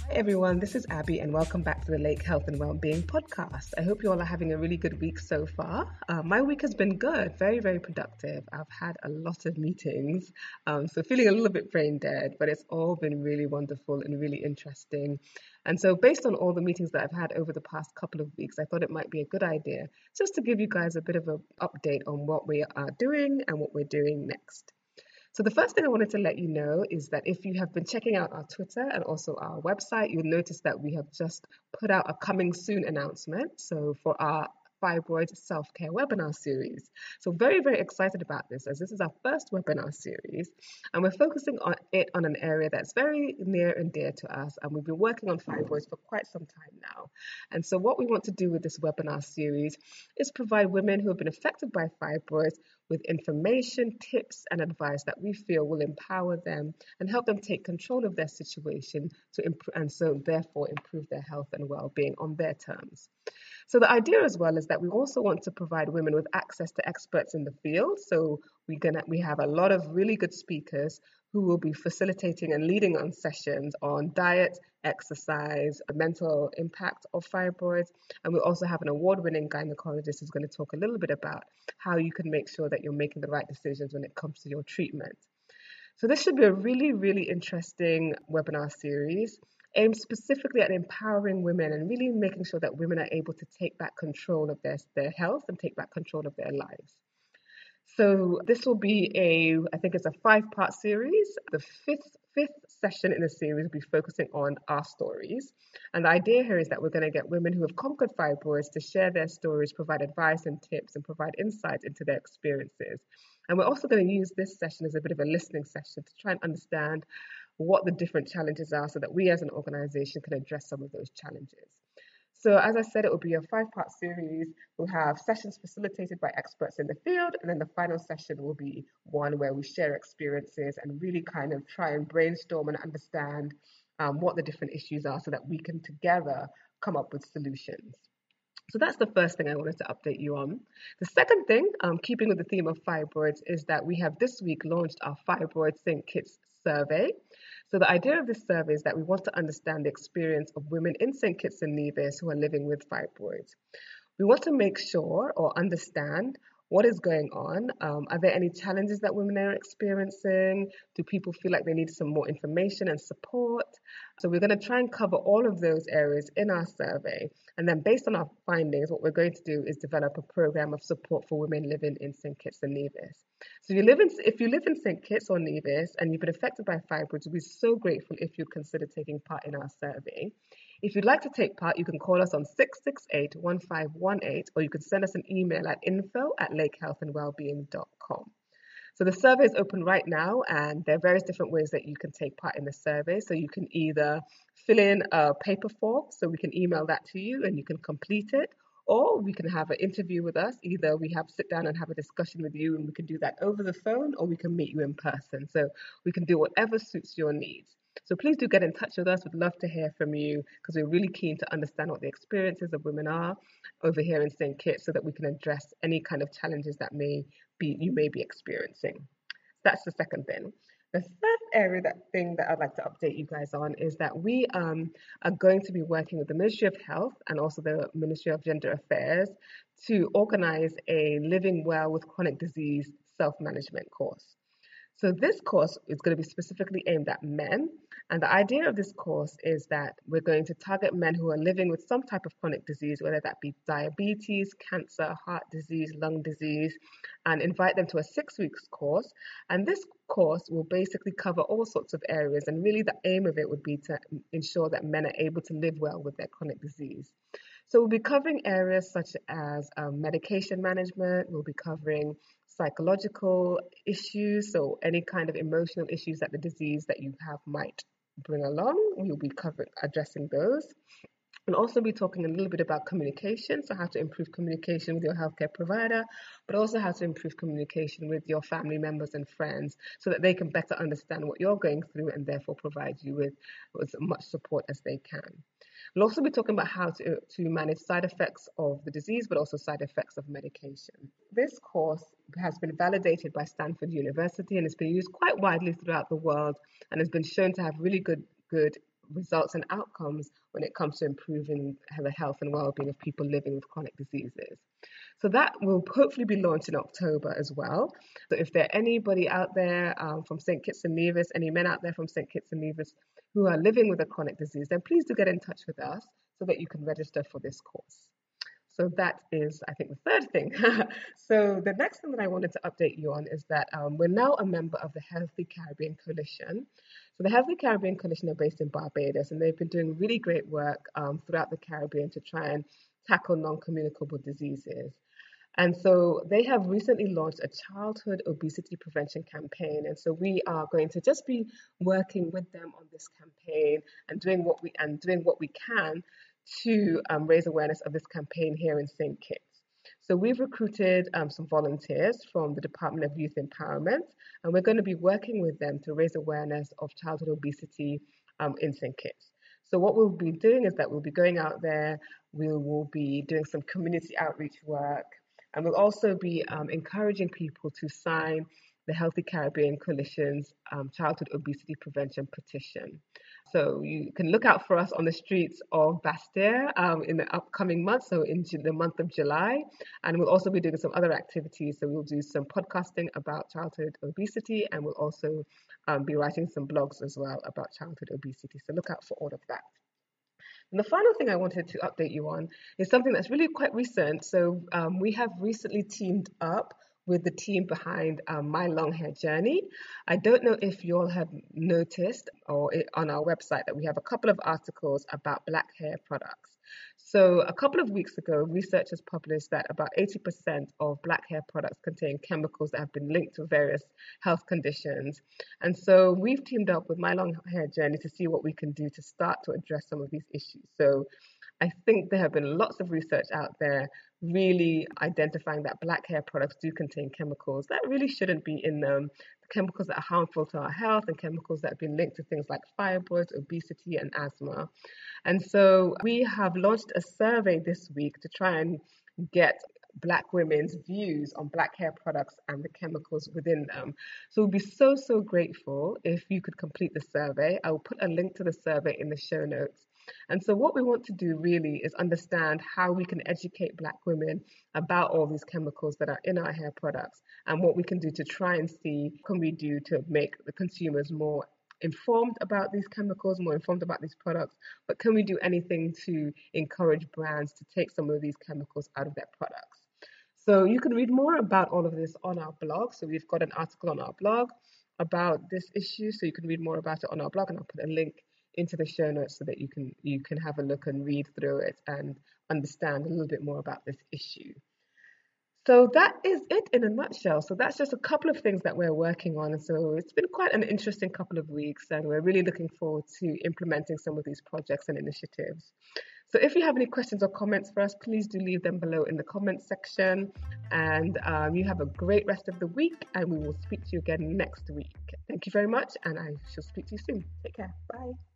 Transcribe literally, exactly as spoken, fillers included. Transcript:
Hi everyone, this is Abby and welcome back to the Lake Health and Wellbeing podcast. I hope you all are having a really good week so far. Uh, my week has been good, very, very productive. I've had a lot of meetings, um, so feeling a little bit brain dead, but it's all been really wonderful and really interesting. And so based on all the meetings that I've had over the past couple of weeks, I thought it might be a good idea just to give you guys a bit of an update on what we are doing and what we're doing next. So the first thing I wanted to let you know is that if you have been checking out our Twitter and also our website, you'll notice that we have just put out a coming soon announcement. So for our fibroid self-care webinar series. So very, very excited about this as this is our first webinar series and we're focusing on it on an area that's very near and dear to us, and we've been working on fibroids for quite some time now. And so what we want to do with this webinar series is provide women who have been affected by fibroids with information, tips, and advice that we feel will empower them and help them take control of their situation to improve, and so therefore improve their health and well-being on their terms. So the idea as well is that we also want to provide women with access to experts in the field. So we're gonna we have a lot of really good speakers who will be facilitating and leading on sessions on diet, exercise, the mental impact of fibroids. And we also have an award-winning gynecologist who's going to talk a little bit about how you can make sure that you're making the right decisions when it comes to your treatment. So this should be a really, really interesting webinar series aimed specifically at empowering women and really making sure that women are able to take back control of their, their health and take back control of their lives. So this will be a, I think it's a five-part series. The fifth fifth session in the series will be focusing on our stories. And the idea here is that we're going to get women who have conquered fibroids to share their stories, provide advice and tips, and provide insights into their experiences. And we're also going to use this session as a bit of a listening session to try and understand what the different challenges are so that we as an organization can address some of those challenges. So as I said, it will be a five-part series. We'll have sessions facilitated by experts in the field, and then the final session will be one where we share experiences and really kind of try and brainstorm and understand um, what the different issues are so that we can together come up with solutions. So that's the first thing I wanted to update you on. The second thing, um, keeping with the theme of fibroids, is that we have this week launched our Fibroid Saint Kitts survey. So the idea of this survey is that we want to understand the experience of women in Saint Kitts and Nevis who are living with fibroids. We want to make sure or understand what is going on. Um, are there any challenges that women are experiencing? Do people feel like they need some more information and support? So we're going to try and cover all of those areas in our survey. And then based on our findings, what we're going to do is develop a program of support for women living in Saint Kitts and Nevis. So if you live in, if you live in Saint Kitts or Nevis and you've been affected by fibroids, we'd be so grateful if you'd consider taking part in our survey. If you'd like to take part, you can call us on six six eight, one five one eight, or you can send us an email at info at lake health and wellbeing dot com. So the survey is open right now, and there are various different ways that you can take part in the survey. So you can either fill in a paper form, so we can email that to you and you can complete it, or we can have an interview with us. Either we have sit down and have a discussion with you, and we can do that over the phone, or we can meet you in person. So we can do whatever suits your needs. So please do get in touch with us. We'd love to hear from you because we're really keen to understand what the experiences of women are over here in Saint Kitts so that we can address any kind of challenges that may be you may be experiencing. That's the second thing. The third area, that thing that I'd like to update you guys on is that we um, are going to be working with the Ministry of Health and also the Ministry of Gender Affairs to organize a Living Well with Chronic Disease self-management course. So this course is going to be specifically aimed at men. And the idea of this course is that we're going to target men who are living with some type of chronic disease, whether that be diabetes, cancer, heart disease, lung disease, and invite them to a six weeks course. And this course will basically cover all sorts of areas. And really the aim of it would be to ensure that men are able to live well with their chronic disease. So we'll be covering areas such as um, medication management. We'll be covering psychological issues, so any kind of emotional issues that the disease that you have might bring along, we'll be covering addressing those. We'll also be talking a little bit about communication, so how to improve communication with your healthcare provider, but also how to improve communication with your family members and friends so that they can better understand what you're going through and therefore provide you with as much support as they can. We'll also be talking about how to, to manage side effects of the disease, but also side effects of medication. This course has been validated by Stanford University and has been used quite widely throughout the world and has been shown to have really good, good results and outcomes when it comes to improving the health and well-being of people living with chronic diseases. So that will hopefully be launched in October as well. So if there anybody out there um, from Saint Kitts and Nevis, any men out there from Saint Kitts and Nevis who are living with a chronic disease, then please do get in touch with us so that you can register for this course. So that is, I think, the third thing. So the next thing that I wanted to update you on is that um, we're now a member of the Healthy Caribbean Coalition. So the Healthy Caribbean Coalition are based in Barbados, and they've been doing really great work um, throughout the Caribbean to try and tackle non-communicable diseases. And so they have recently launched a childhood obesity prevention campaign. And so we are going to just be working with them on this campaign and doing what we and doing what we can to um, raise awareness of this campaign here in Saint Kitts. So we've recruited um, some volunteers from the Department of Youth Empowerment, and we're going to be working with them to raise awareness of childhood obesity um, in Saint Kitts. So what we'll be doing is that we'll be going out there, we will be doing some community outreach work, and we'll also be um, encouraging people to sign the Healthy Caribbean Coalition's um, Childhood Obesity Prevention Petition. So you can look out for us on the streets of Basseterre um, in the upcoming month, so in the month of July. And we'll also be doing some other activities. So we'll do some podcasting about childhood obesity, and we'll also um, be writing some blogs as well about childhood obesity. So look out for all of that. And the final thing I wanted to update you on is something that's really quite recent. So um, we have recently teamed up with the team behind um, My Long Hair Journey. I don't know if you all have noticed or it, on our website that we have a couple of articles about black hair products. So a couple of weeks ago, researchers published that about eighty percent of black hair products contain chemicals that have been linked to various health conditions. And so we've teamed up with My Long Hair Journey to see what we can do to start to address some of these issues. So I think there have been lots of research out there really identifying that black hair products do contain chemicals that really shouldn't be in them, chemicals that are harmful to our health and chemicals that have been linked to things like fibroids, obesity, and asthma. And so we have launched a survey this week to try and get Black women's views on black hair products and the chemicals within them. So we'd be so, so grateful if you could complete the survey. I will put a link to the survey in the show notes. And so what we want to do really is understand how we can educate Black women about all these chemicals that are in our hair products and what we can do to try and see what can we do to make the consumers more informed about these chemicals, more informed about these products, but can we do anything to encourage brands to take some of these chemicals out of their products? So you can read more about all of this on our blog. So we've got an article on our blog about this issue, so you can read more about it on our blog, and I'll put a link into the show notes so that you can you can have a look and read through it and understand a little bit more about this issue. So that is it in a nutshell. So that's just a couple of things that we're working on. And so it's been quite an interesting couple of weeks, and we're really looking forward to implementing some of these projects and initiatives. So if you have any questions or comments for us, please do leave them below in the comments section. And um, you have a great rest of the week, and we will speak to you again next week. Thank you very much, and I shall speak to you soon. Take care. Bye.